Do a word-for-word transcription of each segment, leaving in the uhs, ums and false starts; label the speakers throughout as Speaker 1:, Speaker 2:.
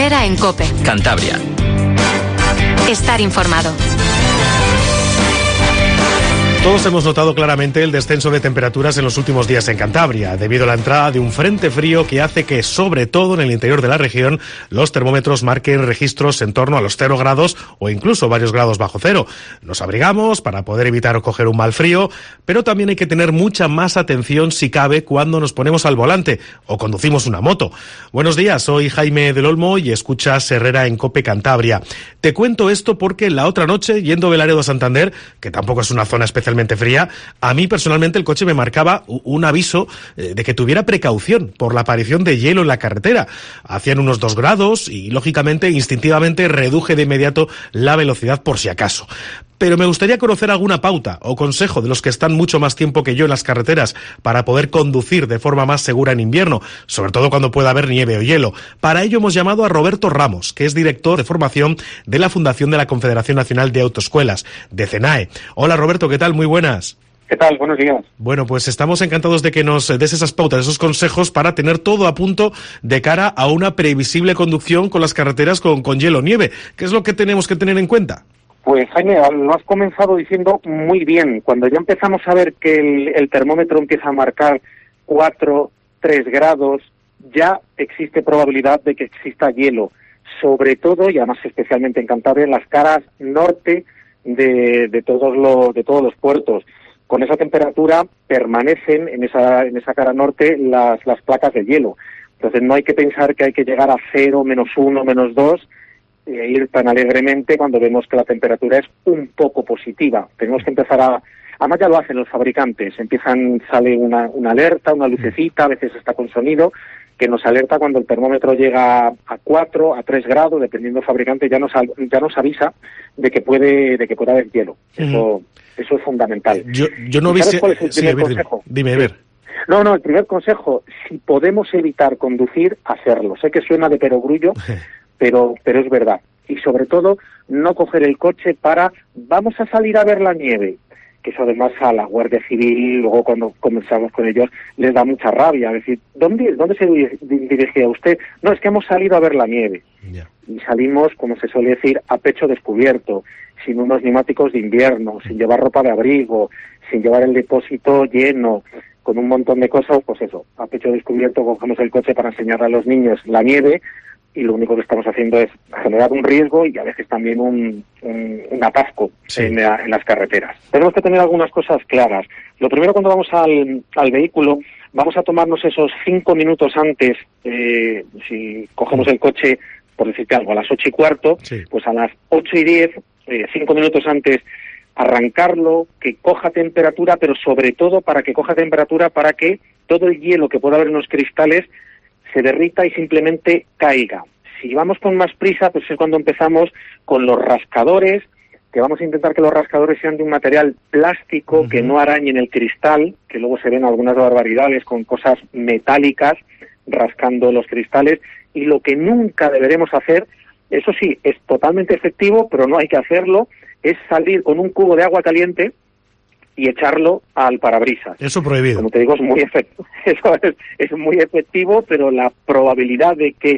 Speaker 1: Herrera en COPE.
Speaker 2: Cantabria.
Speaker 1: Estar informado.
Speaker 3: Todos hemos notado claramente el descenso de temperaturas en los últimos días en Cantabria, debido a la entrada de un frente frío que hace que, sobre todo en el interior de la región, los termómetros marquen registros en torno a los cero grados o incluso varios grados bajo cero. Nos abrigamos para poder evitar coger un mal frío, pero también hay que tener mucha más atención, si cabe, cuando nos ponemos al volante o conducimos una moto. Buenos días, soy Jaime del Olmo y escuchas Herrera en COPE Cantabria. Te cuento esto porque la otra noche, yendo de Laredo a Santander, que tampoco es una zona especial fría, a mí personalmente el coche me marcaba un aviso de que tuviera precaución por la aparición de hielo en la carretera. Hacían unos dos grados y, lógicamente, instintivamente reduje de inmediato la velocidad por si acaso. Pero me gustaría conocer alguna pauta o consejo de los que están mucho más tiempo que yo en las carreteras para poder conducir de forma más segura en invierno, sobre todo cuando pueda haber nieve o hielo. Para ello hemos llamado a Roberto Ramos, que es director de formación de la Fundación de la Confederación Nacional de Autoescuelas, de CENAE. Hola Roberto, ¿qué tal? Muy buenas.
Speaker 4: ¿Qué tal? Buenos días.
Speaker 3: Bueno, pues estamos encantados de que nos des esas pautas, esos consejos para tener todo a punto de cara a una previsible conducción con las carreteras con, con hielo o nieve. ¿Qué es lo que tenemos que tener en cuenta?
Speaker 4: Pues Jaime, lo has comenzado diciendo muy bien. Cuando ya empezamos a ver que el, el termómetro empieza a marcar cuatro, tres grados, ya existe probabilidad de que exista hielo. Sobre todo, y además especialmente en Cantabria, en las caras norte de, de, todos, los, de todos los puertos. Con esa temperatura permanecen en esa, en esa cara norte las, las placas de hielo. Entonces no hay que pensar que hay que llegar a cero, menos uno, menos dos, e ir tan alegremente cuando vemos que la temperatura es un poco positiva. Tenemos que empezar a... Además ya lo hacen los fabricantes. Empiezan, sale una, una alerta, una lucecita, a veces está con sonido, que nos alerta cuando el termómetro llega a cuatro, a tres grados, dependiendo del fabricante, ya nos, ya nos avisa de que puede, de que puede haber hielo. Eso, mm. eso es fundamental.
Speaker 3: Yo, yo no vi...
Speaker 4: ¿Sabes cuál es el primer
Speaker 3: sí, a ver,
Speaker 4: consejo?
Speaker 3: Dime, a ver.
Speaker 4: No, no, el primer consejo, si podemos evitar conducir, hacerlo. Sé que suena de perogrullo, pero, pero es verdad. Y sobre todo, no coger el coche para, vamos a salir a ver la nieve, que eso además a la Guardia Civil, luego cuando comenzamos con ellos, les da mucha rabia. Es decir, ¿dónde, dónde se dirigía usted? No, es que hemos salido a ver la nieve. Yeah. Y salimos, como se suele decir, a pecho descubierto, sin unos neumáticos de invierno, sin llevar ropa de abrigo, sin llevar el depósito lleno, con un montón de cosas, pues eso, a pecho descubierto cogemos el coche para enseñarle a los niños la nieve, y lo único que estamos haciendo es generar un riesgo y a veces también un, un, un atasco sí. en, la, en las carreteras. Tenemos que tener algunas cosas claras. Lo primero, cuando vamos al, al vehículo, vamos a tomarnos esos cinco minutos antes, eh, si cogemos el coche, por decirte algo, a las ocho y cuarto, sí. pues a las ocho y diez, eh, cinco minutos antes, arrancarlo, que coja temperatura, pero sobre todo para que coja temperatura para que todo el hielo que pueda haber en los cristales se derrita y simplemente caiga. Si vamos con más prisa, pues es cuando empezamos con los rascadores, que vamos a intentar que los rascadores sean de un material plástico, uh-huh. que no arañen el cristal, que luego se ven algunas barbaridades con cosas metálicas rascando los cristales, y lo que nunca deberemos hacer, eso sí, es totalmente efectivo, pero no hay que hacerlo, es salir con un cubo de agua caliente y echarlo al parabrisas.
Speaker 3: Eso prohibido.
Speaker 4: Como te digo, es muy efectivo, eso es, es muy efectivo, pero la probabilidad de que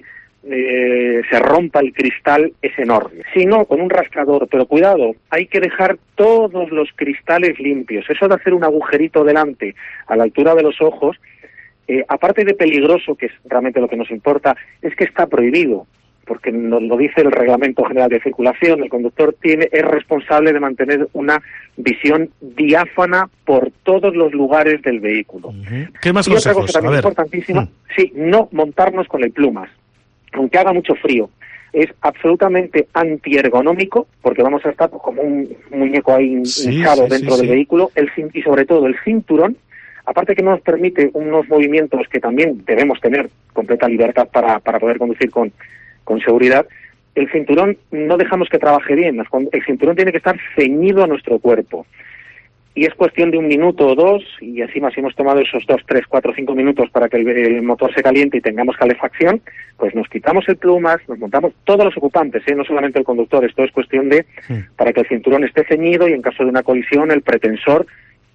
Speaker 4: eh, se rompa el cristal es enorme. Si no, con un rascador, pero cuidado, hay que dejar todos los cristales limpios. Eso de hacer un agujerito delante, a la altura de los ojos, eh, aparte de peligroso, que es realmente lo que nos importa, es que está prohibido, porque nos lo dice el Reglamento General de Circulación. El conductor tiene es responsable de mantener una visión diáfana por todos los lugares del vehículo.
Speaker 3: Uh-huh. ¿Qué más
Speaker 4: y
Speaker 3: consejos?
Speaker 4: otra cosa también importantísima, uh-huh. sí, no montarnos con el plumas, aunque haga mucho frío. Es absolutamente antiergonómico, porque vamos a estar como un muñeco ahí sí, hinchado sí, dentro sí, del sí. vehículo, el, y sobre todo el cinturón, aparte que nos permite unos movimientos que también debemos tener completa libertad para, para poder conducir con con seguridad, el cinturón no dejamos que trabaje bien, el cinturón tiene que estar ceñido a nuestro cuerpo. Y es cuestión de un minuto o dos, y así más hemos tomado esos dos, tres, cuatro, cinco minutos para que el, el motor se caliente y tengamos calefacción, pues nos quitamos el plumas, nos montamos todos los ocupantes, ¿eh? No solamente el conductor, esto es cuestión de, sí. para que el cinturón esté ceñido y en caso de una colisión el pretensor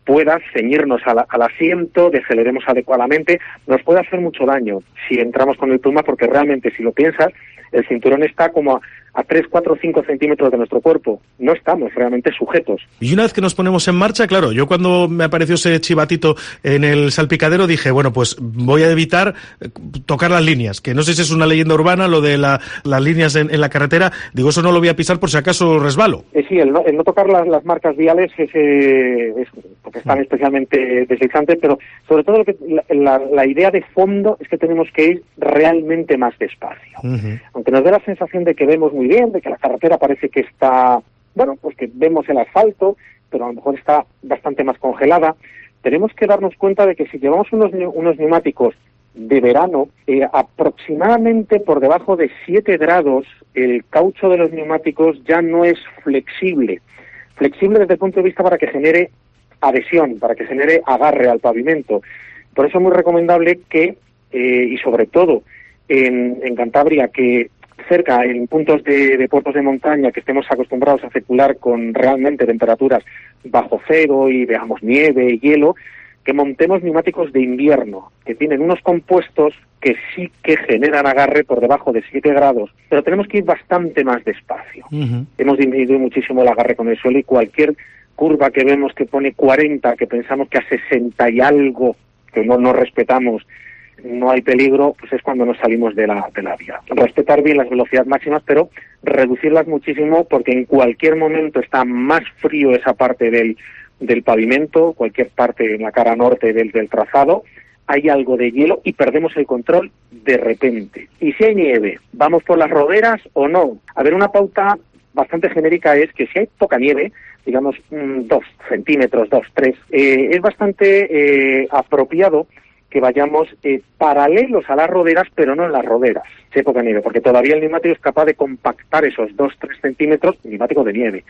Speaker 4: pueda ceñirnos al, al asiento, deceleremos adecuadamente, nos puede hacer mucho daño si entramos con el Puma, porque realmente, si lo piensas, el cinturón está como a, a tres, cuatro, cinco centímetros de nuestro cuerpo. No estamos realmente sujetos.
Speaker 3: Y una vez que nos ponemos en marcha, claro, yo cuando me apareció ese chivatito en el salpicadero dije, bueno, pues voy a evitar tocar las líneas, que no sé si es una leyenda urbana lo de la, las líneas en, en la carretera. Digo, eso no lo voy a pisar por si acaso resbalo.
Speaker 4: Eh, sí, el no, el no tocar las, las marcas viales es, eh, es porque están especialmente deslizantes, pero sobre todo lo que, la, la, la idea de fondo es que tenemos que ir realmente más despacio. Uh-huh. Aunque nos dé la sensación de que vemos muy bien, de que la carretera parece que está, bueno, pues que vemos el asfalto, pero a lo mejor está bastante más congelada, tenemos que darnos cuenta de que si llevamos unos, unos neumáticos de verano, eh, aproximadamente por debajo de siete grados, el caucho de los neumáticos ya no es flexible. Flexible desde el punto de vista para que genere adhesión, para que genere agarre al pavimento. Por eso es muy recomendable que, eh, y sobre todo en, en Cantabria, que cerca, en puntos de, de puertos de montaña, que estemos acostumbrados a circular con realmente temperaturas bajo cero y veamos nieve y hielo, que montemos neumáticos de invierno, que tienen unos compuestos que sí que generan agarre por debajo de siete grados, pero tenemos que ir bastante más despacio. Uh-huh. Hemos disminuido muchísimo el agarre con el suelo y cualquier curva que vemos que pone cuarenta, que pensamos que a sesenta y algo, que no nos respetamos, no hay peligro, pues es cuando nos salimos de la, de la vía. Respetar bien las velocidades máximas, pero reducirlas muchísimo, porque en cualquier momento está más frío esa parte del, del pavimento, cualquier parte en la cara norte del, del trazado, hay algo de hielo y perdemos el control de repente. Y si hay nieve, ¿vamos por las roderas o no? A ver, una pauta bastante genérica es que si hay poca nieve, digamos mmm, dos centímetros, dos, tres, eh, es bastante eh, apropiado que vayamos eh, paralelos a las roderas, pero no en las roderas, si hay poca nieve, porque todavía el neumático es capaz de compactar esos dos, tres centímetros, neumático de nieve,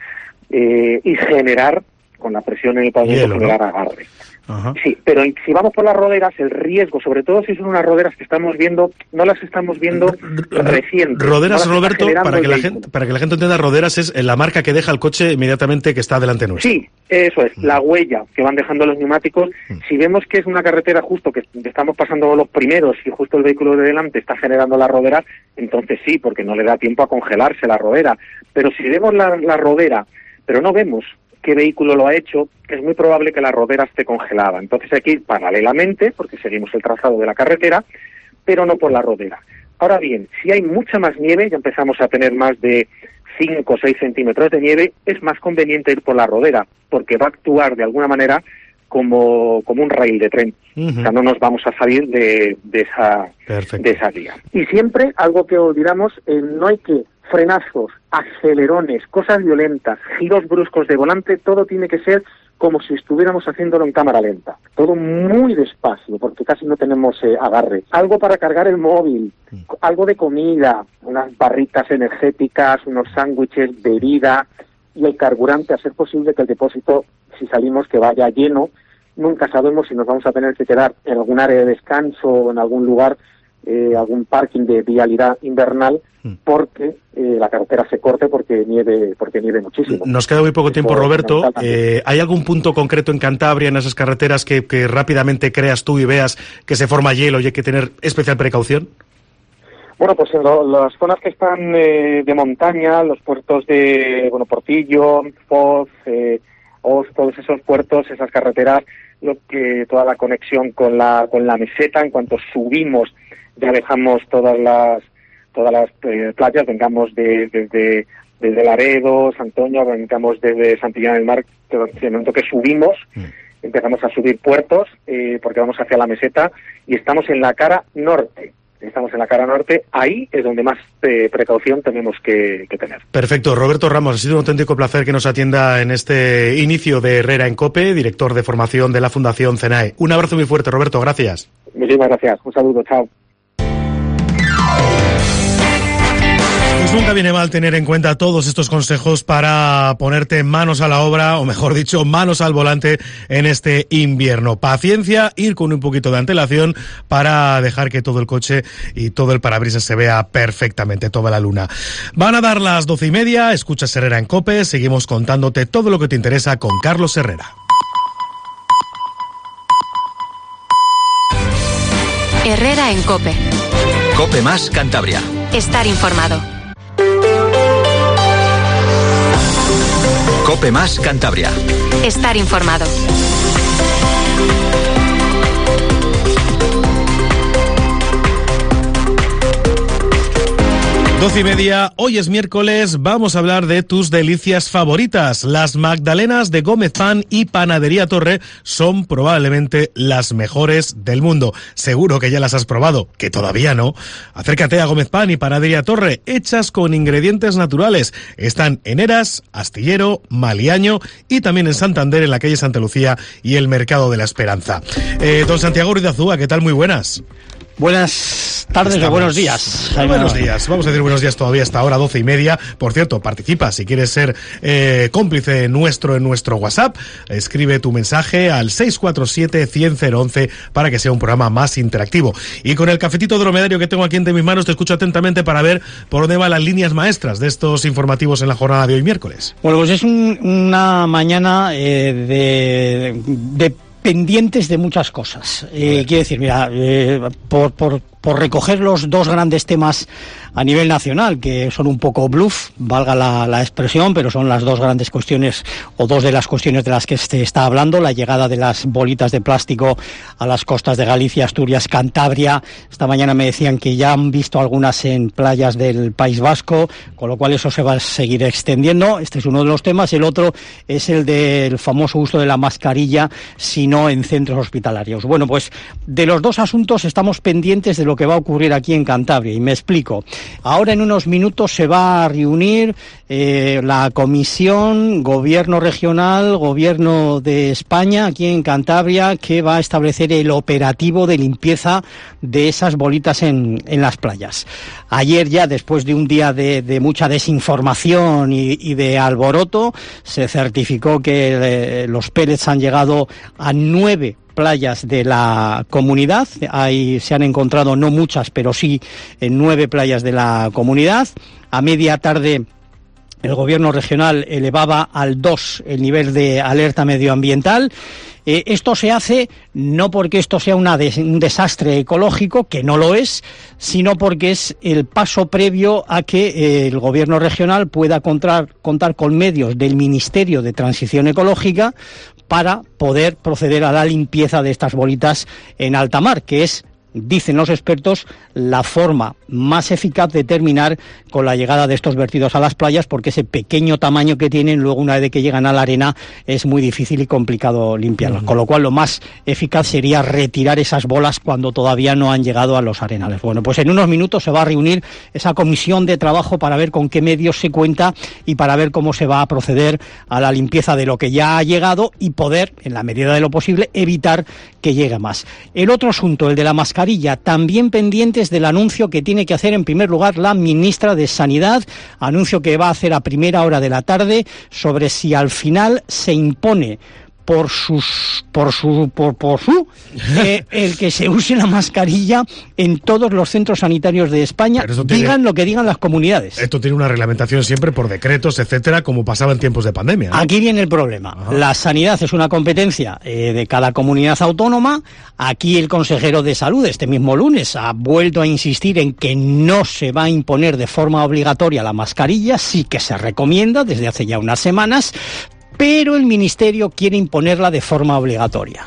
Speaker 4: eh, y generar, con la presión en el pavimento, Hielo, generar, ¿no?, agarre. Ajá. Sí, pero si vamos por las roderas, el riesgo, sobre todo si son unas roderas que estamos viendo, no las estamos viendo recientes.
Speaker 3: Roderas, no Roberto, para que, la gente, para que la gente entienda, roderas es la marca que deja el coche inmediatamente que está delante nuestro.
Speaker 4: Sí, eso es, mm. la huella que van dejando los neumáticos. Mm. Si vemos que es una carretera justo, que estamos pasando los primeros y justo el vehículo de delante está generando las roderas, entonces sí, porque no le da tiempo a congelarse la rodera. Pero si vemos la, la rodera, pero no vemos qué vehículo lo ha hecho, es muy probable que la rodera esté congelada. Entonces hay que ir paralelamente, porque seguimos el trazado de la carretera, pero no por la rodera. Ahora bien, si hay mucha más nieve, ya empezamos a tener más de cinco o seis centímetros de nieve, es más conveniente ir por la rodera, porque va a actuar de alguna manera como, como un rail de tren. Uh-huh. O sea, no nos vamos a salir de, de, esa, de esa vía. Y siempre, algo que olvidamos, eh, no hay que frenazos, acelerones, cosas violentas, giros bruscos de volante, todo tiene que ser como si estuviéramos haciéndolo en cámara lenta. Todo muy despacio, porque casi no tenemos eh, agarre. Algo para cargar el móvil, algo de comida, unas barritas energéticas, unos sándwiches, bebida y el carburante, a ser posible que el depósito, si salimos, que vaya lleno. Nunca sabemos si nos vamos a tener que quedar en algún área de descanso o en algún lugar, eh, algún parking de vialidad invernal, porque eh, la carretera se corte porque nieve porque nieve muchísimo.
Speaker 3: Nos queda muy poco tiempo, Roberto. Eh, ¿Hay algún punto concreto en Cantabria, en esas carreteras, que, que rápidamente creas tú y veas que se forma hielo y hay que tener especial precaución?
Speaker 4: Bueno, pues en lo, las zonas que están eh, de montaña, los puertos de, bueno, Portillo, Foz, eh, Os, todos esos puertos, esas carreteras, lo que toda la conexión con la con la meseta, en cuanto subimos, ya dejamos todas las todas las eh, playas, vengamos de, desde desde Laredo, Santoña, vengamos desde Santillana del Mar, que en el momento que subimos, mm. empezamos a subir puertos, eh, porque vamos hacia la meseta, y estamos en la cara norte. Estamos en la cara norte, ahí es donde más eh, precaución tenemos que, que tener.
Speaker 3: Perfecto. Roberto Ramos, ha sido un auténtico placer que nos atienda en este inicio de Herrera en COPE, director de formación de la Fundación CENAE. Un abrazo muy fuerte, Roberto, gracias.
Speaker 4: Muchísimas gracias, un saludo, chao.
Speaker 3: Pues nunca viene mal tener en cuenta todos estos consejos para ponerte manos a la obra, o mejor dicho, manos al volante en este invierno. Paciencia, ir con un poquito de antelación para dejar que todo el coche y todo el parabrisas se vea perfectamente, toda la luna. Van a dar las doce y media, escuchas Herrera en COPE, seguimos contándote todo lo que te interesa con Carlos Herrera.
Speaker 1: Herrera en COPE.
Speaker 2: COPE más Cantabria.
Speaker 1: Estar informado.
Speaker 2: COPE más Cantabria.
Speaker 1: Estar informado.
Speaker 3: Doce y media, hoy es miércoles, vamos a hablar de tus delicias favoritas. Las magdalenas de Gómez Pan y Panadería Torre son probablemente las mejores del mundo. Seguro que ya las has probado, que todavía no. Acércate a Gómez Pan y Panadería Torre, hechas con ingredientes naturales. Están en Eras, Astillero, Maliaño y también en Santander, en la calle Santa Lucía y el Mercado de la Esperanza. Eh, don Santiago Ruiz de Azúa, ¿qué tal? Muy buenas.
Speaker 5: Buenas tardes o buenos días.
Speaker 3: Jaime. Buenos días, vamos a decir buenos días todavía hasta ahora, doce y media. Por cierto, participa si quieres ser eh, cómplice nuestro en nuestro WhatsApp. Escribe tu mensaje al seis cuatro siete, cien, cero once para que sea un programa más interactivo. Y con el cafetito dromedario que tengo aquí entre mis manos, te escucho atentamente para ver por dónde van las líneas maestras de estos informativos en la jornada de hoy miércoles.
Speaker 5: Bueno, pues es un, una mañana eh, de... de pendientes de muchas cosas. Eh, quiero decir, mira, eh, por, por, por recoger los dos grandes temas a nivel nacional, que son un poco bluff, valga la, la expresión, pero son las dos grandes cuestiones, o dos de las cuestiones de las que se está hablando, la llegada de las bolitas de plástico a las costas de Galicia, Asturias, Cantabria. Esta mañana me decían que ya han visto algunas en playas del País Vasco, con lo cual eso se va a seguir extendiendo. Este es uno de los temas. El otro es el del famoso uso de la mascarilla, si no en centros hospitalarios. Bueno, pues de los dos asuntos estamos pendientes de lo que va a ocurrir aquí en Cantabria, y me explico. Ahora en unos minutos se va a reunir eh, la Comisión Gobierno Regional, Gobierno de España, aquí en Cantabria, que va a establecer el operativo de limpieza de esas bolitas en, en las playas. Ayer ya, después de un día de, de mucha desinformación y, y de alboroto, se certificó que eh, los pellets han llegado a nueve playas de la comunidad. Ahí se han encontrado no muchas, pero sí en nueve playas de la comunidad. A media tarde el gobierno regional elevaba al dos el nivel de alerta medioambiental. Eh, esto se hace no porque esto sea una des- un desastre ecológico, que no lo es, sino porque es el paso previo a que eh, el gobierno regional pueda contar, contar con medios del Ministerio de Transición Ecológica para poder proceder a la limpieza de estas bolitas en alta mar, que es, dicen los expertos, la forma más eficaz de terminar con la llegada de estos vertidos a las playas, porque ese pequeño tamaño que tienen, luego una vez que llegan a la arena, es muy difícil y complicado limpiarlas. Uh-huh. Con lo cual lo más eficaz sería retirar esas bolas cuando todavía no han llegado a los arenales. Bueno, pues en unos minutos se va a reunir esa comisión de trabajo para ver con qué medios se cuenta y para ver cómo se va a proceder a la limpieza de lo que ya ha llegado y poder, en la medida de lo posible, evitar que llegue más. El otro asunto, el de la mascarilla, también pendientes del anuncio que tiene que hacer en primer lugar la ministra de Sanidad, anuncio que va a hacer a primera hora de la tarde sobre si al final se impone por sus por su por, por su eh, el que se use la mascarilla en todos los centros sanitarios de España, tiene, digan lo que digan las comunidades.
Speaker 3: Esto tiene una reglamentación siempre por decretos, etcétera, como pasaba en tiempos de pandemia, ¿no?
Speaker 5: Aquí viene el problema. Ajá. La sanidad es una competencia eh, de cada comunidad autónoma. Aquí el consejero de salud este mismo lunes ha vuelto a insistir en que no se va a imponer de forma obligatoria la mascarilla, sí que se recomienda desde hace ya unas semanas, pero el Ministerio quiere imponerla de forma obligatoria.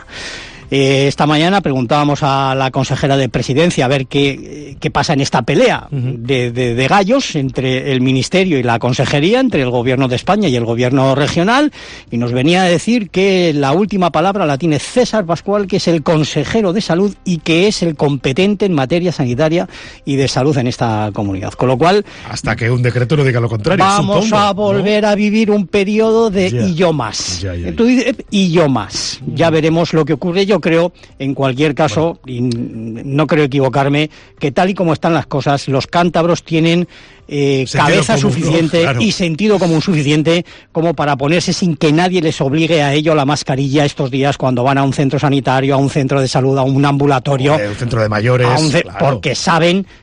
Speaker 5: Eh, esta mañana preguntábamos a la consejera de Presidencia a ver qué, qué pasa en esta pelea uh-huh. de, de, de gallos entre el Ministerio y la Consejería, entre el Gobierno de España y el Gobierno regional, y nos venía a decir que la última palabra la tiene César Pascual, que es el consejero de Salud y que es el competente en materia sanitaria y de salud en esta comunidad. Con lo cual...
Speaker 3: Hasta que un decreto no diga lo contrario.
Speaker 5: Vamos
Speaker 3: supongo,
Speaker 5: a volver ¿no? a vivir un periodo de
Speaker 3: ya.
Speaker 5: y yo más.
Speaker 3: Ya, ya, ya.
Speaker 5: Tú dices, y yo más. Ya veremos lo que ocurre. Yo creo, en cualquier caso, bueno. y no creo equivocarme, que tal y como están las cosas, los cántabros tienen eh, cabeza común, suficiente ¿no? claro. y sentido común suficiente como para ponerse sin que nadie les obligue a ello la mascarilla estos días cuando van a un centro sanitario, a un centro de salud, a un ambulatorio,
Speaker 3: a un centro de mayores,
Speaker 5: ce-
Speaker 3: claro.
Speaker 5: porque saben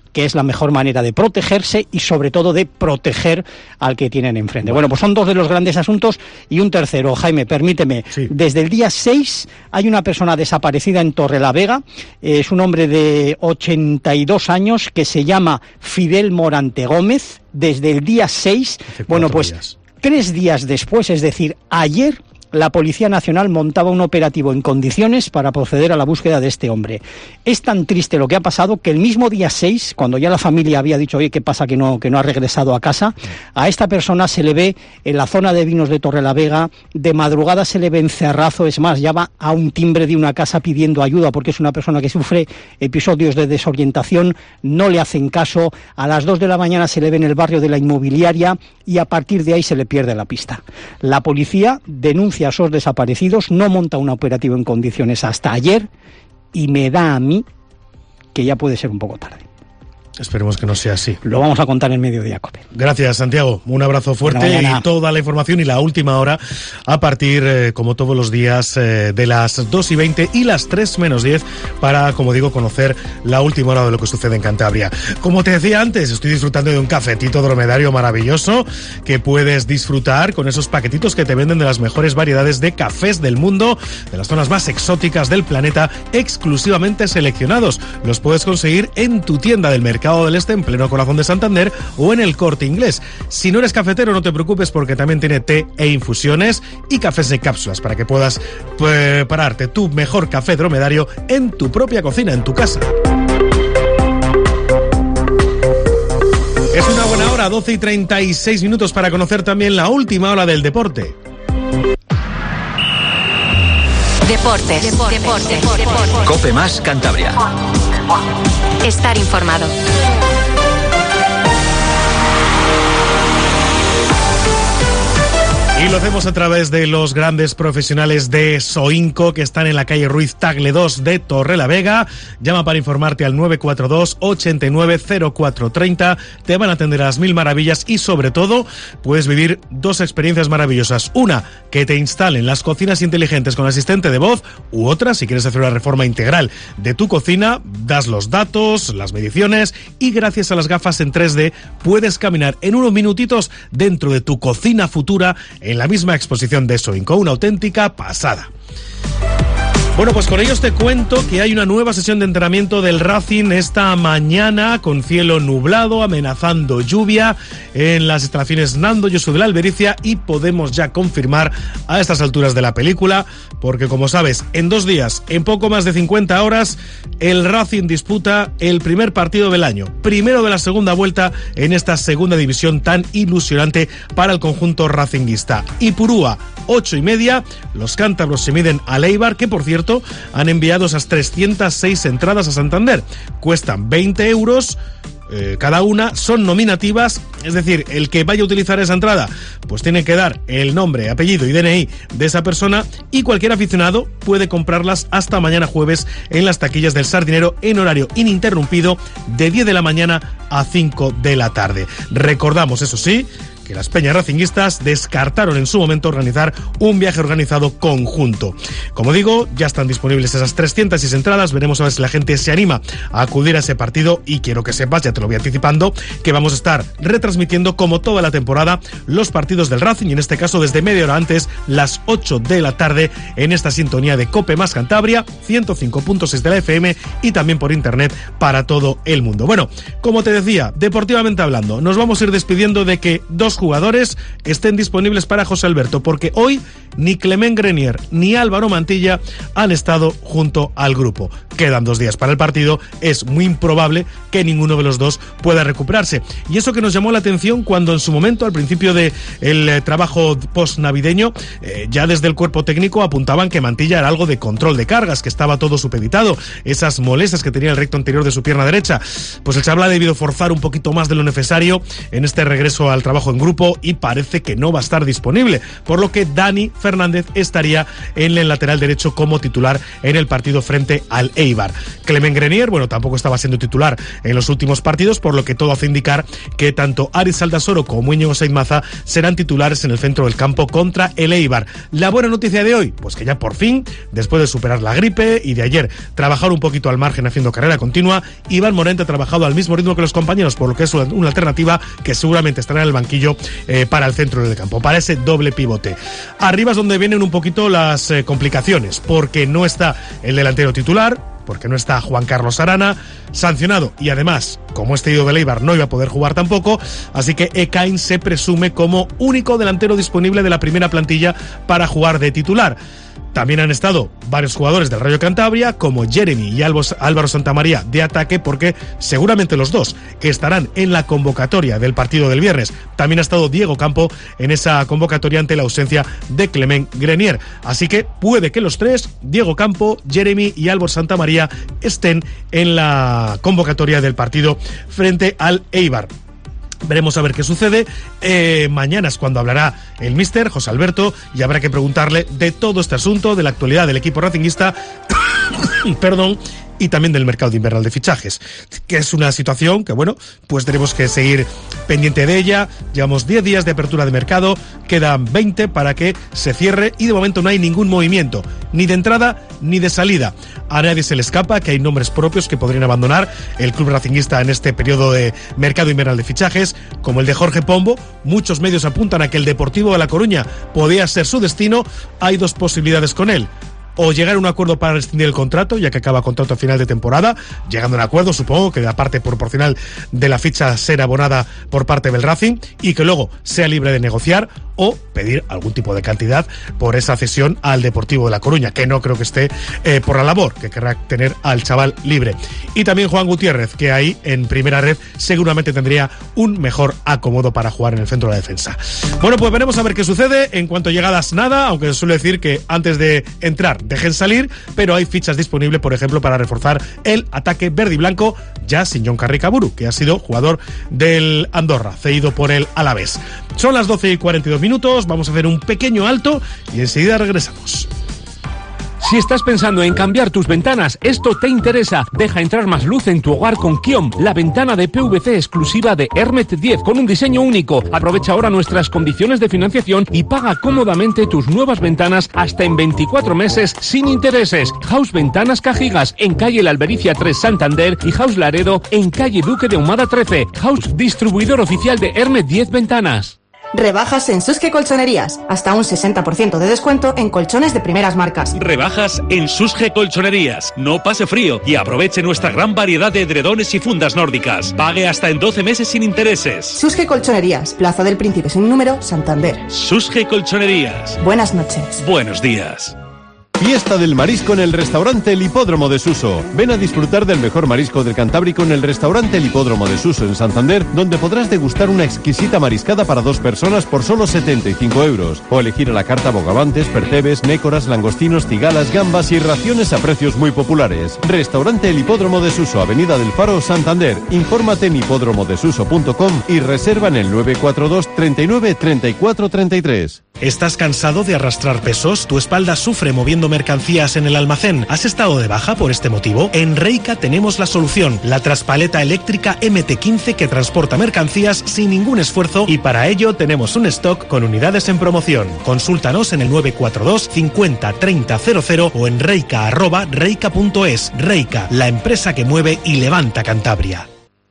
Speaker 5: que es la mejor manera de protegerse y sobre todo de proteger al que tienen enfrente. Bueno, bueno pues son dos de los grandes asuntos y un tercero. Jaime, permíteme, sí. Desde el día seis hay una persona desaparecida en Torrelavega, eh, es un hombre de ochenta y dos años que se llama Fidel Morante Gómez. Desde el día seis, bueno pues días. tres días después, es decir, ayer, la Policía Nacional montaba un operativo en condiciones para proceder a la búsqueda de este hombre. Es tan triste lo que ha pasado que el mismo día seis, cuando ya la familia había dicho, oye, ¿qué pasa que no, que no ha regresado a casa? A esta persona se le ve en la zona de Vinos de Torrelavega, de madrugada se le ve en Cerrazo, es más, ya va a un timbre de una casa pidiendo ayuda porque es una persona que sufre episodios de desorientación, no le hacen caso, a las dos de la mañana se le ve en el barrio de la Inmobiliaria y a partir de ahí se le pierde la pista. La policía denuncia a esos desaparecidos, no monta un operativo en condiciones hasta ayer y me da a mí que ya puede ser un poco tarde.
Speaker 3: Esperemos que no sea así.
Speaker 5: Lo vamos a contar en Mediodía Cope.
Speaker 3: Gracias, Santiago. Un abrazo fuerte y toda la información y la última hora a partir, eh, como todos los días, eh, de las dos y veinte y las tres menos diez para, como digo, conocer la última hora de lo que sucede en Cantabria. Como te decía antes, estoy disfrutando de un cafetito dromedario maravilloso que puedes disfrutar con esos paquetitos que te venden de las mejores variedades de cafés del mundo, de las zonas más exóticas del planeta, exclusivamente seleccionados. Los puedes conseguir en tu tienda del Mercado del Este, en pleno corazón de Santander, o en el Corte Inglés. Si no eres cafetero, no te preocupes porque también tiene té e infusiones y cafés de cápsulas para que puedas prepararte tu mejor café dromedario en tu propia cocina, en tu casa. Es una buena hora, doce y treinta y seis minutos, para conocer también la última hora del deporte.
Speaker 1: Deportes. Deportes. Deportes. Deportes.
Speaker 2: Cope Más Cantabria.
Speaker 1: Estar informado.
Speaker 3: Y lo hacemos a través de los grandes profesionales de Soinco, que están en la calle Ruiz Tagle dos de Torrelavega. Llama para informarte al nueve cuatro dos, ochenta y nueve, cero cuatro treinta. Te van a atender a las mil maravillas y, sobre todo, puedes vivir dos experiencias maravillosas. Una, que te instalen las cocinas inteligentes con asistente de voz, u otra, si quieres hacer una reforma integral de tu cocina, das los datos, las mediciones y gracias a las gafas en tres D puedes caminar en unos minutitos dentro de tu cocina futura en la misma exposición de Soinco, una auténtica pasada. Bueno, pues con ellos te cuento que hay una nueva sesión de entrenamiento del Racing esta mañana, con cielo nublado, amenazando lluvia en las instalaciones Nando Yosu de la Albericia, y podemos ya confirmar a estas alturas de la película, porque como sabes, en dos días, en poco más de cincuenta horas, el Racing disputa el primer partido del año, primero de la segunda vuelta en esta segunda división tan ilusionante para el conjunto racinguista. Ipurúa, ocho y media, los cántabros se miden al Eibar, que por cierto han enviado esas trescientas seis entradas a Santander. Cuestan veinte euros eh, cada una, son nominativas, es decir, el que vaya a utilizar esa entrada pues tiene que dar el nombre, apellido y D N I de esa persona, y cualquier aficionado puede comprarlas hasta mañana jueves en las taquillas del Sardinero en horario ininterrumpido de diez de la mañana a cinco de la tarde. Recordamos, eso sí, que las peñas racinguistas descartaron en su momento organizar un viaje organizado conjunto. Como digo, ya están disponibles esas trescientas seis entradas, veremos a ver si la gente se anima a acudir a ese partido, y quiero que sepas, ya te lo voy anticipando, que vamos a estar retransmitiendo como toda la temporada los partidos del Racing, y en este caso desde media hora antes, las ocho de la tarde, en esta sintonía de Cope Más Cantabria, ciento cinco punto seis de la F M y también por internet para todo el mundo. Bueno, como te decía, deportivamente hablando, nos vamos a ir despidiendo de que dos jugadores estén disponibles para José Alberto, porque hoy ni Clement Grenier ni Álvaro Mantilla han estado junto al grupo. Quedan dos días para el partido, es muy improbable que ninguno de los dos pueda recuperarse. Y eso que nos llamó la atención cuando en su momento, al principio del eh, trabajo post-navideño, eh, ya desde el cuerpo técnico apuntaban que Mantilla era algo de control de cargas, que estaba todo supeditado, esas molestias que tenía el recto anterior de su pierna derecha. Pues el chaval ha debido forzar un poquito más de lo necesario en este regreso al trabajo en grupo, grupo y parece que no va a estar disponible, por lo que Dani Fernández estaría en el lateral derecho como titular en el partido frente al Eibar. Clement Grenier, bueno, tampoco estaba siendo titular en los últimos partidos, por lo que todo hace indicar que tanto Aris Aldasoro como Íñigo Sainz Maza serán titulares en el centro del campo contra el Eibar. La buena noticia de hoy, pues que ya por fin, después de superar la gripe y de ayer trabajar un poquito al margen haciendo carrera continua, Iván Morente ha trabajado al mismo ritmo que los compañeros, por lo que es una alternativa que seguramente estará en el banquillo eh, para el centro del campo, para ese doble pivote. Arriba es donde vienen un poquito las eh, complicaciones, porque no está el delantero titular, porque no está Juan Carlos Arana, sancionado, y además, como este ido del Eibar no iba a poder jugar tampoco, así que Ekain se presume como único delantero disponible de la primera plantilla para jugar de titular. También han estado varios jugadores del Rayo Cantabria, como Jeremy y Álvaro Santamaría, de ataque, porque seguramente los dos estarán en la convocatoria del partido del viernes. También ha estado Diego Campo en esa convocatoria ante la ausencia de Clement Grenier. Así que puede que los tres, Diego Campo, Jeremy y Álvaro Santamaría, estén en la convocatoria del partido frente al Eibar. Veremos a ver qué sucede. Eh, mañana es cuando hablará el míster José Alberto y habrá que preguntarle de todo este asunto, de la actualidad del equipo racinguista, perdón, y también del mercado de invernal de fichajes, que es una situación que, bueno, pues tenemos que seguir pendiente de ella. Llevamos diez días de apertura de mercado, quedan veinte para que se cierre y de momento no hay ningún movimiento, ni de entrada ni de salida. A nadie se le escapa que hay nombres propios que podrían abandonar el club racinguista en este periodo de mercado invernal de fichajes, como el de Jorge Pombo. Muchos medios apuntan a que el Deportivo de La Coruña podía ser su destino. Hay dos posibilidades con él: o llegar a un acuerdo para rescindir el contrato, ya que acaba contrato a final de temporada, llegando a un acuerdo, supongo que la parte proporcional de la ficha ser abonada por parte del Racing y que luego sea libre de negociar, o pedir algún tipo de cantidad por esa cesión al Deportivo de La Coruña, que no creo que esté eh, por la labor, que querrá tener al chaval libre. Y también Juan Gutiérrez, que ahí en primera red seguramente tendría un mejor acomodo para jugar en el centro de la defensa. Bueno, pues veremos a ver qué sucede. En cuanto a llegadas, nada, aunque se suele decir que antes de entrar dejen salir, pero hay fichas disponibles, por ejemplo, para reforzar el ataque verde y blanco, ya sin Jon Carricaburu, que ha sido jugador del Andorra, cedido por el Alavés. Son las doce y cuarenta y dos minutos, vamos a hacer un pequeño alto y enseguida regresamos.
Speaker 6: Si estás pensando en cambiar tus ventanas, esto te interesa. Deja entrar más luz en tu hogar con Kiom, la ventana de P V C exclusiva de Hermet diez con un diseño único. Aprovecha ahora nuestras condiciones de financiación y paga cómodamente tus nuevas ventanas hasta en veinticuatro meses sin intereses. House Ventanas Cajigas en calle La Albericia tres Santander y House Laredo en calle Duque de Ahumada trece. House distribuidor oficial de Hermet diez Ventanas.
Speaker 7: Rebajas en Susge Colchonerías. Hasta un sesenta por ciento de descuento en colchones de primeras marcas.
Speaker 8: Rebajas en Susge Colchonerías. No pase frío y aproveche nuestra gran variedad de edredones y fundas nórdicas. Pague hasta en doce meses sin intereses.
Speaker 7: Susge Colchonerías. Plaza del Príncipe sin número, Santander.
Speaker 8: Susge Colchonerías.
Speaker 7: Buenas noches.
Speaker 8: Buenos días.
Speaker 9: Fiesta del marisco en el restaurante El Hipódromo de Suso. Ven a disfrutar del mejor marisco del Cantábrico en el restaurante El Hipódromo de Suso en Santander, donde podrás degustar una exquisita mariscada para dos personas por solo setenta y cinco euros. O elegir a la carta bogavantes, percebes, nécoras, langostinos, cigalas, gambas y raciones a precios muy populares. Restaurante El Hipódromo de Suso, Avenida del Faro, Santander. Infórmate en hipódromo de suso punto com y reserva en el nueve cuatro dos, treinta y nueve, treinta y cuatro, treinta y tres.
Speaker 3: ¿Estás cansado de arrastrar pesos? ¿Tu espalda sufre moviendo mercancías en el almacén? ¿Has estado de baja por este motivo? En Reika tenemos la solución, la traspaleta eléctrica M T quince que transporta mercancías sin ningún esfuerzo, y para ello tenemos un stock con unidades en promoción. Consúltanos en el nueve cuatro dos, cincuenta, treinta, cero cero o en reika arroba reika punto es. Reika, la empresa que mueve y levanta Cantabria.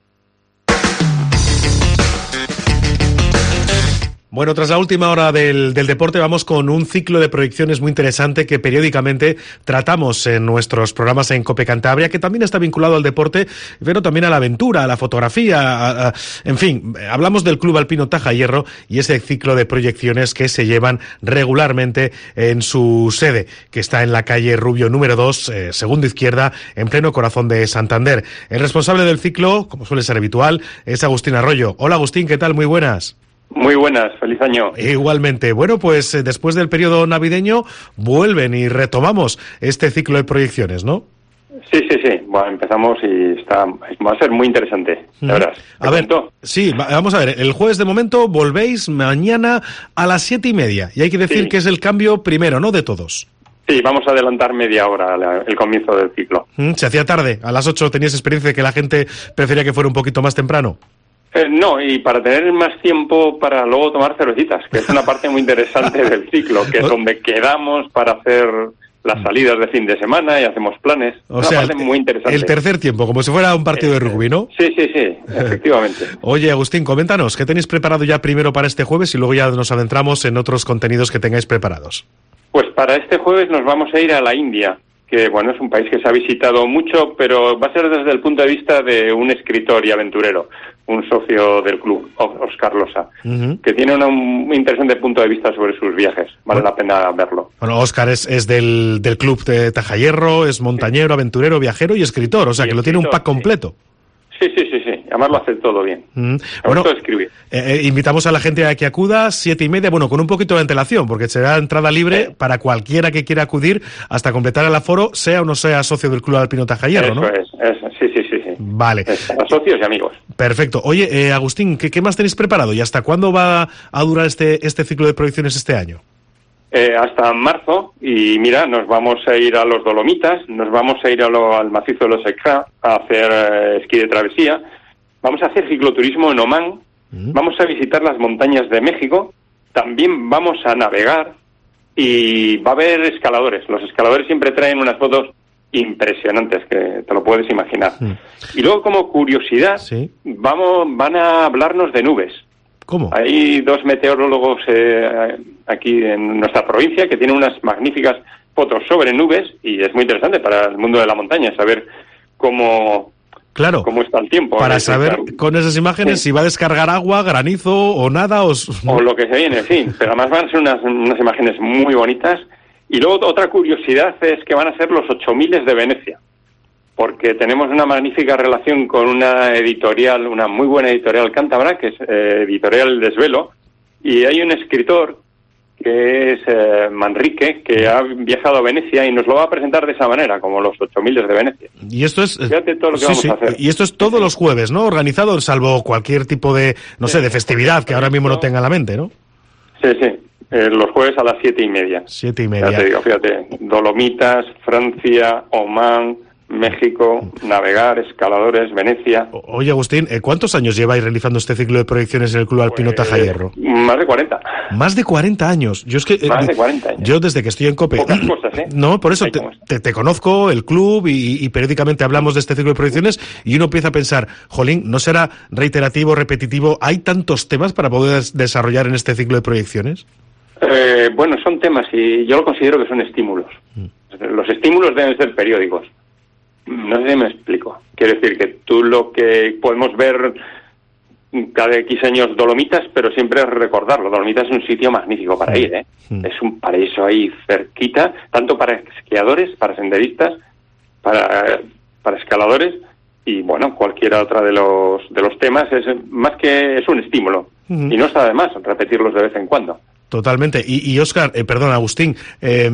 Speaker 3: Bueno, tras la última hora del, del deporte vamos con un ciclo de proyecciones muy interesante que periódicamente tratamos en nuestros programas en COPE Cantabria, que también está vinculado al deporte, pero también a la aventura, a la fotografía, a, a, en fin, hablamos del Club Alpino Taja Hierro y ese ciclo de proyecciones que se llevan regularmente en su sede, que está en la calle Rubio número dos, eh, segunda izquierda, en pleno corazón de Santander. El responsable del ciclo, como suele ser habitual, es Agustín Arroyo. Hola Agustín, ¿qué tal? Muy buenas.
Speaker 10: Muy buenas, feliz año.
Speaker 3: Igualmente. Bueno, pues eh, después del periodo navideño vuelven y retomamos este ciclo de proyecciones, ¿no?
Speaker 10: Sí, sí, sí. va, empezamos y está va a ser muy interesante, la verdad.
Speaker 3: A ver, sí, vamos a ver, el jueves de momento volvéis mañana a las siete y media, y hay que decir
Speaker 10: sí.
Speaker 3: que es el cambio primero, ¿no?, de todos.
Speaker 10: Sí, vamos a adelantar media hora la, el comienzo del ciclo.
Speaker 3: Mm, se hacía tarde, a las ocho tenías experiencia de que la gente prefería que fuera un poquito más temprano.
Speaker 10: Eh, no, y para tener más tiempo para luego tomar cervecitas, que es una parte muy interesante del ciclo, que es donde quedamos para hacer las salidas de fin de semana y hacemos planes.
Speaker 3: O
Speaker 10: una
Speaker 3: sea,
Speaker 10: parte muy interesante.
Speaker 3: El tercer tiempo, como si fuera un partido de rugby, ¿no?
Speaker 10: Sí, sí, sí, efectivamente.
Speaker 3: Oye, Agustín, coméntanos, ¿qué tenéis preparado ya primero para este jueves y luego ya nos adentramos en otros contenidos que tengáis preparados?
Speaker 10: Pues para este jueves nos vamos a ir a la India, que bueno, es un país que se ha visitado mucho, pero va a ser desde el punto de vista de un escritor y aventurero, un socio del club, Óscar Losa, uh-huh. que tiene una, un interesante punto de vista sobre sus viajes. Vale bueno. la pena verlo.
Speaker 3: Bueno, Óscar es, es del, del club de Tajayerro, es montañero, aventurero, viajero y escritor, o sea y que lo tiene un pack completo.
Speaker 10: Sí, sí, sí, sí. Además lo hace todo bien.
Speaker 3: Mm. Bueno, escribir. Eh, eh, invitamos a la gente a que acuda siete y media, bueno, con un poquito de antelación, porque será entrada libre sí. para cualquiera que quiera acudir hasta completar el aforo, sea o no sea socio del Club Alpino Tajayerro,
Speaker 10: Eso
Speaker 3: ¿no?
Speaker 10: Es, eso sí, sí, sí, sí.
Speaker 3: Vale.
Speaker 10: Es para socios y amigos.
Speaker 3: Perfecto. Oye, eh, Agustín, ¿qué, ¿qué más tenéis preparado y hasta cuándo va a durar este, este ciclo de proyecciones este año?
Speaker 10: Eh, hasta marzo, y mira, nos vamos a ir a los Dolomitas, nos vamos a ir a lo, al macizo de los Ekra a hacer eh, esquí de travesía, vamos a hacer cicloturismo en Omán, mm. vamos a visitar las montañas de México, también vamos a navegar y va a haber escaladores. Los escaladores siempre traen unas fotos impresionantes, que te lo puedes imaginar. Mm. Y luego, como curiosidad, ¿sí? vamos van a hablarnos de nubes.
Speaker 3: ¿Cómo?
Speaker 10: Hay dos meteorólogos eh, aquí en nuestra provincia que tienen unas magníficas fotos sobre nubes y es muy interesante para el mundo de la montaña saber cómo,
Speaker 3: claro,
Speaker 10: cómo está el tiempo.
Speaker 3: Para saber estar... con esas imágenes sí. si va a descargar agua, granizo o nada. O,
Speaker 10: o lo que se viene, sí. Pero además van a ser unas, unas imágenes muy bonitas. Y luego otra curiosidad es que van a ser los ocho miles de Venecia. Porque tenemos una magnífica relación con una editorial, una muy buena editorial cántabra, que es eh, Editorial Desvelo, y hay un escritor que es eh, Manrique, que ha viajado a Venecia y nos lo va a presentar de esa manera, como los ocho miles de Venecia.
Speaker 3: Y esto es,
Speaker 10: fíjate todo lo que
Speaker 3: sí,
Speaker 10: vamos
Speaker 3: sí.
Speaker 10: a hacer.
Speaker 3: Y esto es todos los jueves, ¿no? Organizado, salvo cualquier tipo de, no sí, sé, de festividad que ahora mismo no tenga en la mente, ¿no?
Speaker 10: Sí, sí. Eh, los jueves a las siete y media.
Speaker 3: Siete y media.
Speaker 10: Ya te digo, fíjate, Dolomitas, Francia, Omán, México, navegar, escaladores, Venecia.
Speaker 3: Oye, Agustín, ¿cuántos años lleváis realizando este ciclo de proyecciones en el Club Alpino pues, Tajayerro?
Speaker 10: Más de cuarenta.
Speaker 3: Más de cuarenta años. Yo es que
Speaker 10: más de cuarenta años.
Speaker 3: Yo desde que estoy en COPE.
Speaker 10: Pocas cosas, ¿eh?
Speaker 3: No, por eso te, te, te conozco, el club, y, y periódicamente hablamos de este ciclo de proyecciones y uno empieza a pensar, jolín, ¿no será reiterativo, repetitivo? ¿Hay tantos temas para poder desarrollar en este ciclo de proyecciones?
Speaker 10: Eh, bueno, son temas y yo lo considero que son estímulos. Mm. Los estímulos deben ser periódicos. No sé si me explico. Quiero decir que tú lo que podemos ver cada X años Dolomitas, pero siempre recordarlo. Dolomitas es un sitio magnífico para ir, ¿eh? Mm. Es un paraíso ahí cerquita, tanto para esquiadores, para senderistas, para, para escaladores y, bueno, cualquiera otra de los de los temas. Es más que es un estímulo. Mm. Y no está de más repetirlos de vez en cuando.
Speaker 3: Totalmente. Y, y Óscar, eh, perdón, Agustín, eh,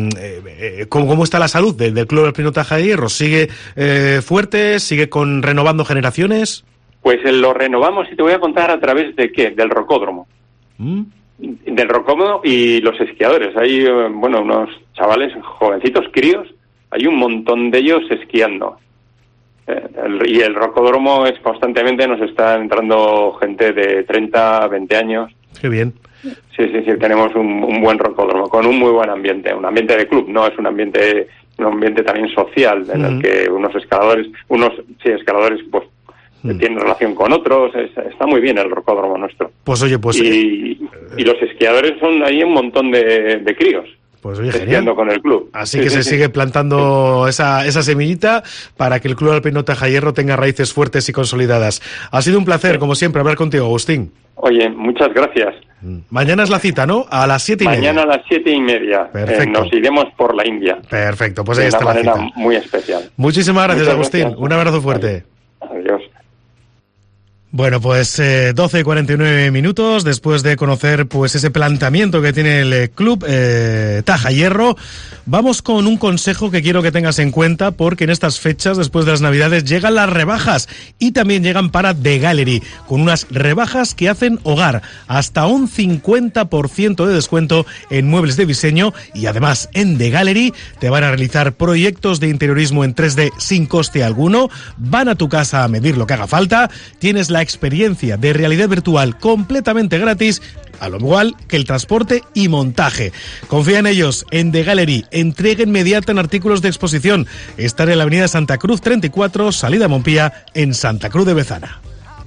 Speaker 3: eh, ¿cómo, ¿cómo está la salud del, del Club Alpino Tajayerro? ¿Sigue eh, fuerte? ¿Sigue con renovando generaciones?
Speaker 10: Pues eh, lo renovamos y te voy a contar a través de qué, del rocódromo. ¿Mm? Del rocódromo y los esquiadores. Hay, eh, bueno, unos chavales jovencitos, críos, hay un montón de ellos esquiando. Eh, el, y el rocódromo es constantemente, nos está entrando gente de treinta a veinte años.
Speaker 3: Qué bien.
Speaker 10: Sí, sí, sí, tenemos un, un buen rocódromo, con un muy buen ambiente, un ambiente de club, no es un ambiente un ambiente también social, en uh-huh. el que unos escaladores, unos sí, escaladores pues uh-huh. tienen relación con otros, es, está muy bien el rocódromo nuestro.
Speaker 3: Pues oye, pues...
Speaker 10: Y, eh, y los esquiadores son ahí un montón de, de críos.
Speaker 3: Pues oye,
Speaker 10: esquiando con el club.
Speaker 3: Así
Speaker 10: sí,
Speaker 3: que
Speaker 10: sí,
Speaker 3: se
Speaker 10: sí.
Speaker 3: sigue plantando esa, esa semillita para que el Club Alpino Tajayerro tenga raíces fuertes y consolidadas. Ha sido un placer, sí. como siempre, hablar contigo, Agustín.
Speaker 10: Oye, muchas gracias.
Speaker 3: Mañana es la cita, ¿no? A las siete y media.
Speaker 10: Mañana a las siete y media.
Speaker 3: Perfecto.
Speaker 10: Eh, nos iremos por la India.
Speaker 3: Perfecto, pues ahí
Speaker 10: de
Speaker 3: está
Speaker 10: una
Speaker 3: la
Speaker 10: manera
Speaker 3: cita.
Speaker 10: muy especial.
Speaker 3: Muchísimas gracias,
Speaker 10: muchas
Speaker 3: Agustín.
Speaker 10: Gracias.
Speaker 3: Un abrazo fuerte.
Speaker 10: Adiós.
Speaker 3: Bueno, pues eh, doce y cuarenta y nueve minutos después de conocer pues ese planteamiento que tiene el eh, club eh, Taja Hierro, vamos con un consejo que quiero que tengas en cuenta, porque en estas fechas, después de las Navidades, llegan las rebajas y también llegan para The Gallery, con unas rebajas que hacen hogar, hasta un cincuenta por ciento de descuento en muebles de diseño, y además en The Gallery te van a realizar proyectos de interiorismo en tres D sin coste alguno, van a tu casa a medir lo que haga falta, tienes la experiencia de realidad virtual completamente gratis, a lo igual que el transporte y montaje. Confía en ellos, en The Gallery, entrega inmediata en artículos de exposición. Están en la avenida Santa Cruz treinta y cuatro, salida Montpía, en Santa Cruz de Bezana.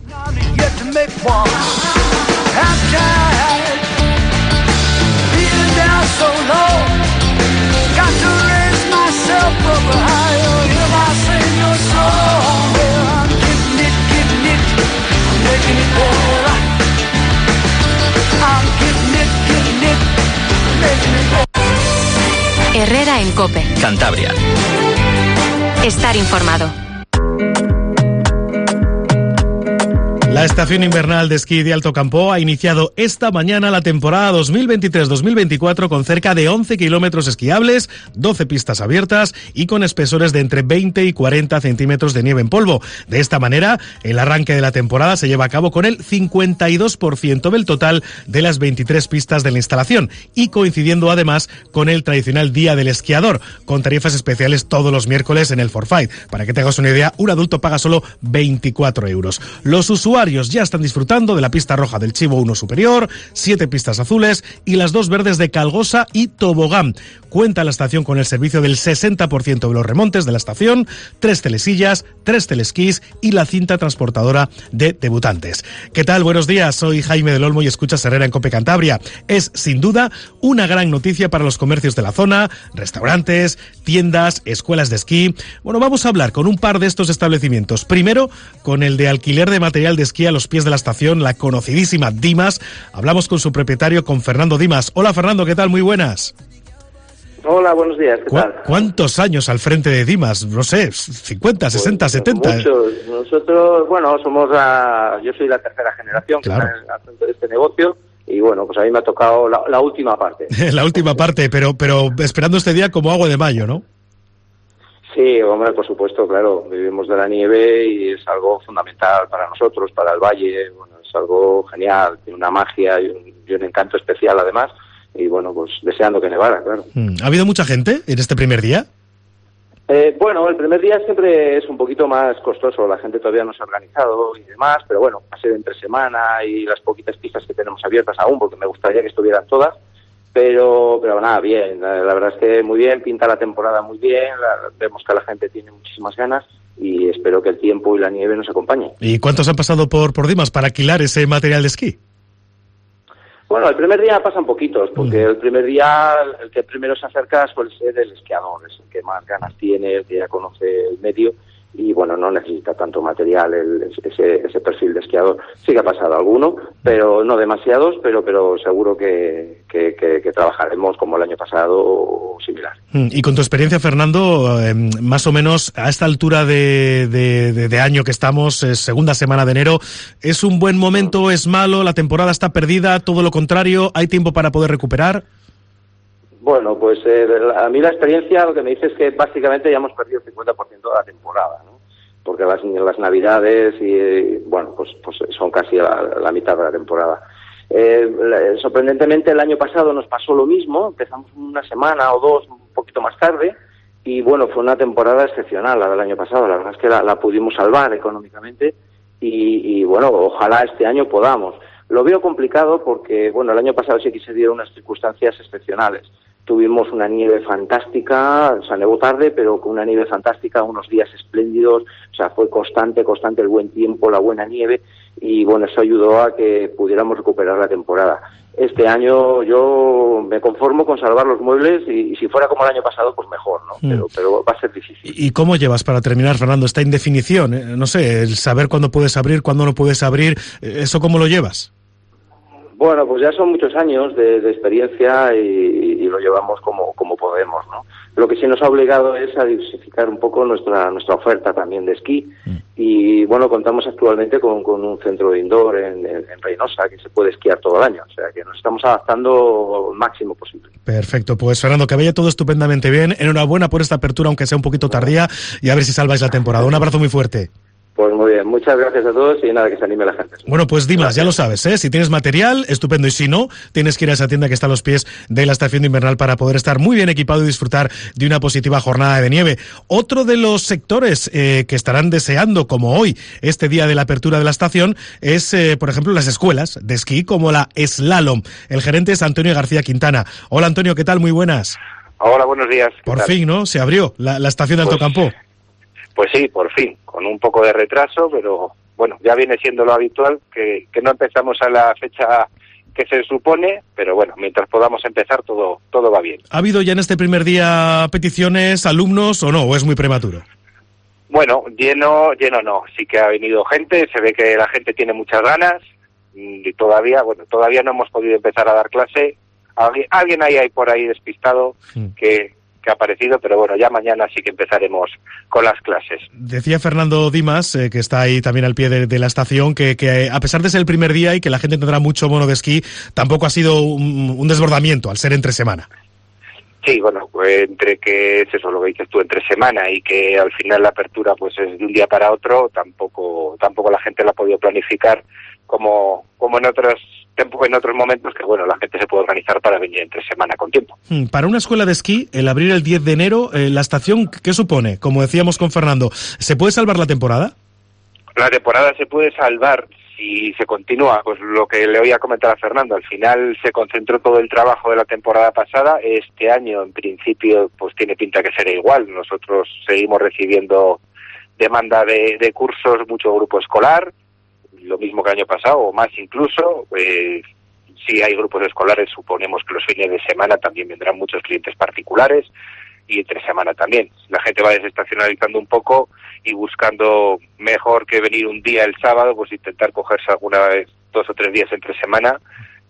Speaker 1: Herrera en COPE.
Speaker 2: Cantabria.
Speaker 1: Estar informado.
Speaker 3: La estación invernal de esquí de Alto Campo ha iniciado esta mañana la temporada dos mil veintitrés dos mil veinticuatro con cerca de once kilómetros esquiables, doce pistas abiertas y con espesores de entre veinte y cuarenta centímetros de nieve en polvo. De esta manera, el arranque de la temporada se lleva a cabo con el cincuenta y dos por ciento del total de las veintitrés pistas de la instalación y coincidiendo además con el tradicional Día del Esquiador, con tarifas especiales todos los miércoles en el Forfait. Para que te hagas una idea, un adulto paga solo veinticuatro euros. Los usuarios ya están disfrutando de la pista roja del Chivo uno Superior, siete pistas azules y las dos verdes de Calgosa y Tobogán. Cuenta la estación con el servicio del sesenta por ciento de los remontes de la estación, tres telesillas, tres telesquís y la cinta transportadora de debutantes. ¿Qué tal? Buenos días, soy Jaime del Olmo y escuchas Herrera en COPE Cantabria. Es, sin duda, una gran noticia para los comercios de la zona, restaurantes, tiendas, escuelas de esquí. Bueno, vamos a hablar con un par de estos establecimientos. Primero, con el de alquiler de material de esquí a los pies de la estación, la conocidísima Dimas. Hablamos con su propietario, con Fernando Dimas. Hola, Fernando, ¿qué tal? Muy buenas.
Speaker 11: Hola, buenos días, ¿qué tal?
Speaker 3: ¿Cuántos años al frente de Dimas? No sé, cincuenta, sesenta, pues, setenta.
Speaker 11: Muchos. Nosotros, bueno, somos la... Yo soy la tercera generación que
Speaker 3: claro.
Speaker 11: está al frente de este negocio y, bueno, pues a mí me ha tocado la, la última parte.
Speaker 3: La última parte, pero, pero esperando este día como agua de mayo, ¿no?
Speaker 11: Sí, hombre, por supuesto, claro. Vivimos de la nieve y es algo fundamental para nosotros, para el valle. Bueno, es algo genial, tiene una magia y un, y un encanto especial, además. Y bueno, pues deseando que nevara, claro.
Speaker 3: ¿Ha habido mucha gente en este primer día?
Speaker 11: Eh, bueno, el primer día siempre es un poquito más costoso, la gente todavía no se ha organizado y demás, pero bueno, ha sido entre semana y las poquitas pistas que tenemos abiertas aún, porque me gustaría que estuvieran todas, pero pero nada, bien, la, la verdad es que muy bien, pinta la temporada muy bien, la, vemos que la gente tiene muchísimas ganas y espero que el tiempo y la nieve nos acompañen.
Speaker 3: ¿Y cuántos han pasado por, por Dimas para alquilar ese material de esquí?
Speaker 11: Bueno, el primer día pasan poquitos, porque el primer día el que primero se acerca suele ser el esquiador, es el que más ganas tiene, el que ya conoce el medio y bueno, no necesita tanto material el, ese, ese perfil de esquiador. Sí que ha pasado alguno, pero no demasiados, pero pero seguro que, que, que, que trabajaremos como el año pasado o similar.
Speaker 3: Y con tu experiencia, Fernando, eh, más o menos a esta altura de, de, de, de año que estamos, eh, segunda semana de enero, ¿es un buen momento, es malo, la temporada está perdida, todo lo contrario, hay tiempo para poder recuperar?
Speaker 11: Bueno, pues eh, a mí la experiencia lo que me dice es que básicamente ya hemos perdido el cincuenta por ciento de la temporada, ¿no? Porque las, las navidades y bueno, pues, pues son casi la, la mitad de la temporada. Eh, sorprendentemente el año pasado nos pasó lo mismo, empezamos una semana o dos un poquito más tarde y bueno, fue una temporada excepcional la del año pasado, la verdad es que la, la pudimos salvar económicamente y, y bueno, ojalá este año podamos. Lo veo complicado porque bueno, el año pasado sí que se dieron unas circunstancias excepcionales. Tuvimos una nieve fantástica, o sea, nevó tarde, pero con una nieve fantástica, unos días espléndidos, o sea, fue constante, constante el buen tiempo, la buena nieve, y bueno, eso ayudó a que pudiéramos recuperar la temporada. Este año yo me conformo con salvar los muebles y, y si fuera como el año pasado, pues mejor, ¿no? Mm. Pero, pero va a ser difícil.
Speaker 3: ¿Y cómo llevas para terminar, Fernando, esta indefinición? Eh, no sé, el saber cuándo puedes abrir, cuándo no puedes abrir, ¿eso cómo lo llevas?
Speaker 11: Bueno, pues ya son muchos años de, de experiencia y, y lo llevamos como, como podemos, ¿no? Lo que sí nos ha obligado es a diversificar un poco nuestra nuestra oferta también de esquí. Mm. Y bueno, contamos actualmente con, con un centro de indoor en, en, en Reynosa que se puede esquiar todo el año. O sea que nos estamos adaptando al máximo posible.
Speaker 3: Perfecto, pues Fernando, que vaya todo estupendamente bien. Enhorabuena por esta apertura, aunque sea un poquito tardía, y a ver si salváis la temporada. Un abrazo muy fuerte.
Speaker 11: Pues muy bien, muchas gracias a todos y nada, que se anime la gente.
Speaker 3: Bueno, pues Dimas, ya lo sabes, ¿eh? Si tienes material, estupendo, y si no, tienes que ir a esa tienda que está a los pies de la estación de invernal para poder estar muy bien equipado y disfrutar de una positiva jornada de nieve. Otro de los sectores eh, que estarán deseando, como hoy, este día de la apertura de la estación, es, eh, por ejemplo, las escuelas de esquí como la Slalom. El gerente es Antonio García Quintana. Hola, Antonio, ¿qué tal? Muy buenas.
Speaker 12: Hola, buenos días.
Speaker 3: Por fin, ¿no? Se abrió la, la estación de Alto
Speaker 12: pues,
Speaker 3: Campo.
Speaker 12: Pues sí, por fin, con un poco de retraso, pero bueno, ya viene siendo lo habitual, que, que no empezamos a la fecha que se supone, pero bueno, mientras podamos empezar todo todo va bien.
Speaker 3: ¿Ha habido ya en este primer día peticiones, alumnos o no, o es muy prematuro?
Speaker 12: Bueno, lleno, lleno no, sí que ha venido gente, se ve que la gente tiene muchas ganas y todavía, bueno, todavía no hemos podido empezar a dar clase. Alguien, alguien ahí hay por ahí despistado sí. que... que ha aparecido, pero bueno, ya mañana sí que empezaremos con las clases.
Speaker 3: Decía Fernando Dimas, eh, que está ahí también al pie de, de la estación, que, que a pesar de ser el primer día y que la gente tendrá mucho mono de esquí, tampoco ha sido un, un desbordamiento al ser entre semana.
Speaker 12: Sí, bueno, pues entre que es eso lo que dices tú, entre semana y que al final la apertura pues es de un día para otro, tampoco tampoco la gente la ha podido planificar como como en otros en otros momentos que bueno, la gente se puede organizar para venir entre semana con tiempo.
Speaker 3: Para una escuela de esquí, el abrir el diez de enero, eh, la estación, ¿qué supone? Como decíamos con Fernando, ¿se puede salvar la temporada?
Speaker 12: La temporada se puede salvar si se continúa, pues lo que le voy a comentar a Fernando, al final se concentró todo el trabajo de la temporada pasada, este año en principio pues tiene pinta que será igual, nosotros seguimos recibiendo demanda de, de cursos, mucho grupo escolar, lo mismo que el año pasado o más incluso, pues si hay grupos escolares suponemos que los fines de semana también vendrán muchos clientes particulares y entre semana también. La gente va desestacionalizando un poco y buscando mejor que venir un día el sábado, pues intentar cogerse alguna vez dos o tres días entre semana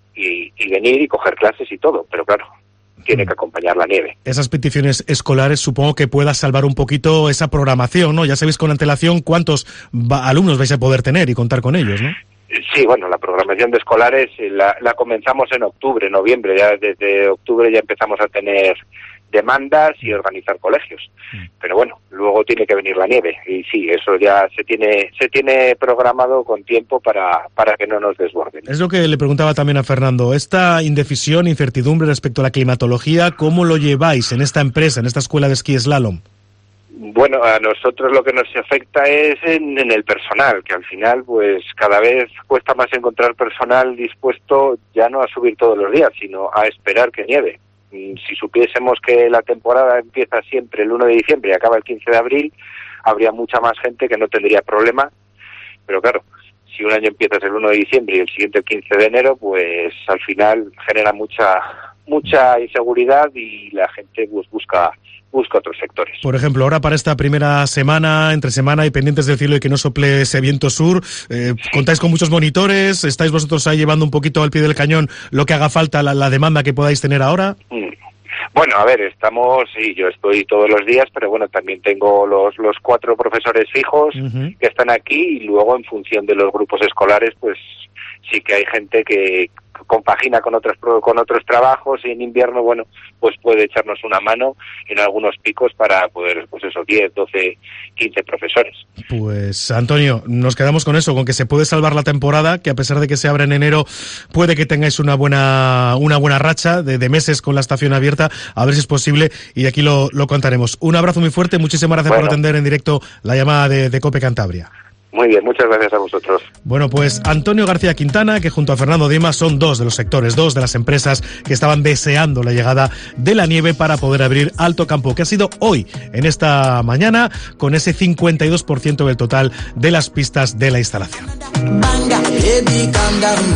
Speaker 12: y, y venir y coger clases y todo, pero claro, tiene que acompañar la nieve.
Speaker 3: Esas peticiones escolares supongo que pueda salvar un poquito esa programación, ¿no? Ya sabéis con antelación cuántos va- alumnos vais a poder tener y contar con ellos, ¿no?
Speaker 12: Sí, bueno, la programación de escolares la, la comenzamos en octubre, noviembre, ya desde octubre ya empezamos a tener demandas y organizar colegios. Pero bueno, luego tiene que venir la nieve y sí, eso ya se tiene se tiene programado con tiempo para para que no nos desborden.
Speaker 3: Es lo que le preguntaba también a Fernando, esta indecisión, incertidumbre respecto a la climatología, ¿cómo lo lleváis en esta empresa, en esta escuela de esquí Slalom?
Speaker 12: Bueno, a nosotros lo que nos afecta es en, en el personal, que al final pues cada vez cuesta más encontrar personal dispuesto ya no a subir todos los días, sino a esperar que nieve. Si supiésemos que la temporada empieza siempre el uno de diciembre y acaba el quince de abril, habría mucha más gente que no tendría problema, pero claro, si un año empiezas el uno de diciembre y el siguiente el quince de enero, pues al final genera mucha mucha inseguridad y la gente pues busca busca otros sectores.
Speaker 3: Por ejemplo, ahora para esta primera semana, entre semana y pendientes del cielo y que no sople ese viento sur, eh, contáis con muchos monitores, estáis vosotros ahí llevando un poquito al pie del cañón lo que haga falta, la, la demanda que podáis tener ahora.
Speaker 12: Mm. Bueno, a ver, estamos, sí, yo estoy todos los días, pero bueno, también tengo los los cuatro profesores fijos uh-huh. que están aquí y luego en función de los grupos escolares, pues sí que hay gente que compagina con otros con otros trabajos y en invierno, bueno, pues puede echarnos una mano en algunos picos para poder, pues eso, diez, doce, quince profesores.
Speaker 3: Pues Antonio, nos quedamos con eso, con que se puede salvar la temporada, que a pesar de que se abre en enero, puede que tengáis una buena una buena racha de, de meses con la estación abierta, a ver si es posible y aquí lo, lo contaremos. Un abrazo muy fuerte, muchísimas gracias bueno. por atender en directo la llamada de, de COPE Cantabria.
Speaker 12: Muy bien, muchas gracias a vosotros.
Speaker 3: Bueno, pues Antonio García Quintana, que junto a Fernando Dimas son dos de los sectores, dos de las empresas que estaban deseando la llegada de la nieve para poder abrir Alto Campo, que ha sido hoy, en esta mañana, con ese cincuenta y dos por ciento del total de las pistas de la instalación.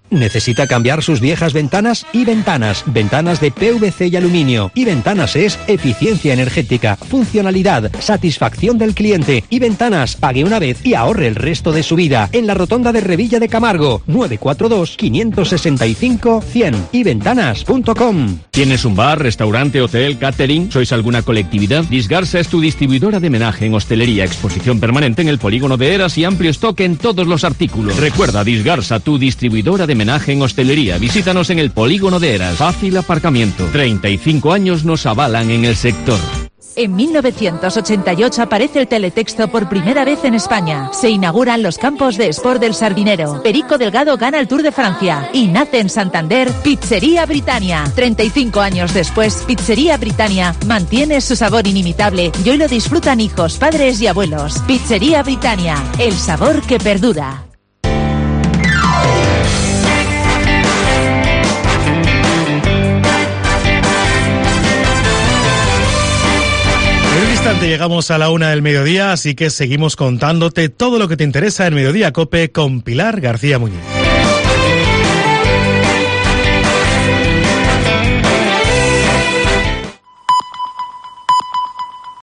Speaker 13: ¿Necesita cambiar sus viejas ventanas? Y Ventanas, ventanas de P V C y aluminio. Y Ventanas es eficiencia energética, funcionalidad, satisfacción del cliente. Y Ventanas, pague una vez y ahorre el resto de su vida. En la rotonda de Revilla de Camargo, nueve cuatro dos, cinco seis cinco, cien y ventanas punto com.
Speaker 6: ¿Tienes un bar, restaurante, hotel, catering? ¿Sois alguna colectividad? Disgarsa es tu distribuidora de menaje en hostelería, exposición permanente en el polígono de Eras y amplio stock en todos los artículos. Recuerda, Disgarsa, tu distribuidora de menaje en hostelería. Visítanos en el polígono de Eras. Fácil aparcamiento. treinta y cinco años nos avalan en el sector.
Speaker 14: En mil novecientos ochenta y ocho aparece el teletexto por primera vez en España. Se inauguran los campos de Sport del Sardinero. Perico Delgado gana el Tour de Francia. Y nace en Santander Pizzería Britannia. treinta y cinco años después, Pizzería Britannia mantiene su sabor inimitable y hoy lo disfrutan hijos, padres y abuelos. Pizzería Britannia, el sabor que perdura.
Speaker 3: Llegamos a la una del mediodía, así que seguimos contándote todo lo que te interesa en Mediodía Cope con Pilar García Muñiz.